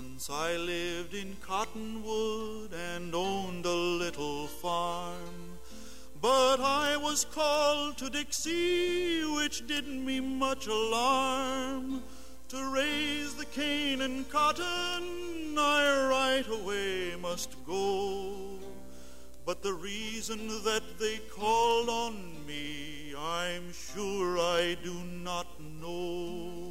Once I lived in Cottonwood and owned a little farm, but I was called to Dixie, which did me much alarm. To raise the cane and cotton, I right away must go. But the reason that they called on me, I'm sure I do not know.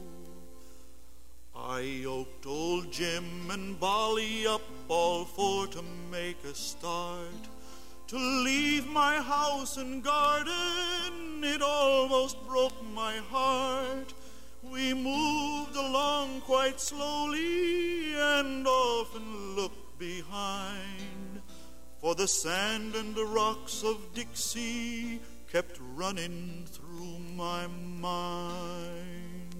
I yoked old Jim and Bolly up, all for to make a start. To leave my house and garden, it almost broke my heart. We moved along quite slowly and often looked behind, for the sand and the rocks of Dixie kept running through my mind.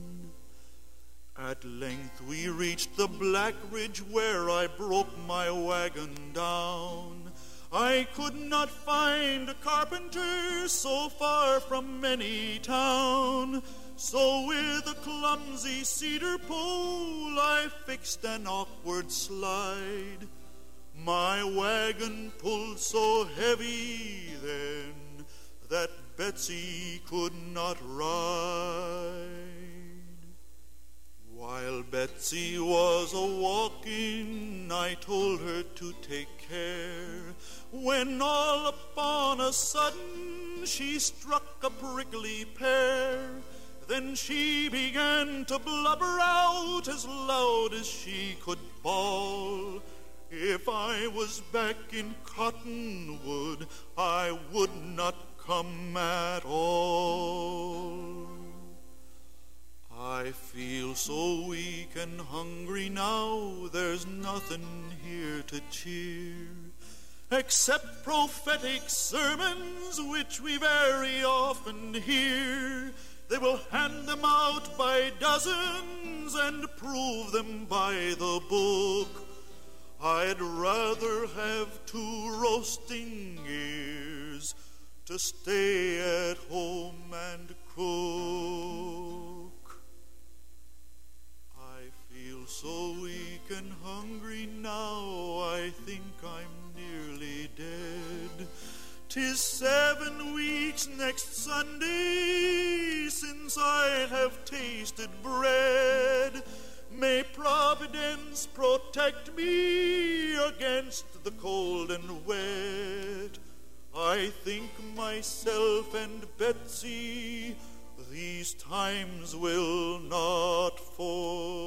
At length we reached the Black Ridge where I broke my wagon down. I could not find a carpenter so far from any town, so with a clumsy cedar pole I fixed an awkward slide. My wagon pulled so heavy then that Betsy could not ride. While Betsy was a-walking, I told her to take care, when all upon a sudden she struck a prickly pear. Then she began to blubber out as loud as she could bawl. If I was back in Cottonwood, I would not come at all. I feel so weak and hungry now, there's nothing here to cheer, except prophetic sermons which we very often hear. They will hand them out by dozens and prove them by the book. I'd rather have 2 roasting ears to stay at home and cook. I feel so weak and hungry now, I think I'm nearly dead. 'Tis 7 weeks next Sunday since I have tasted bread. May Providence protect me against the cold and wet. I think myself and Betsy these times will not forget.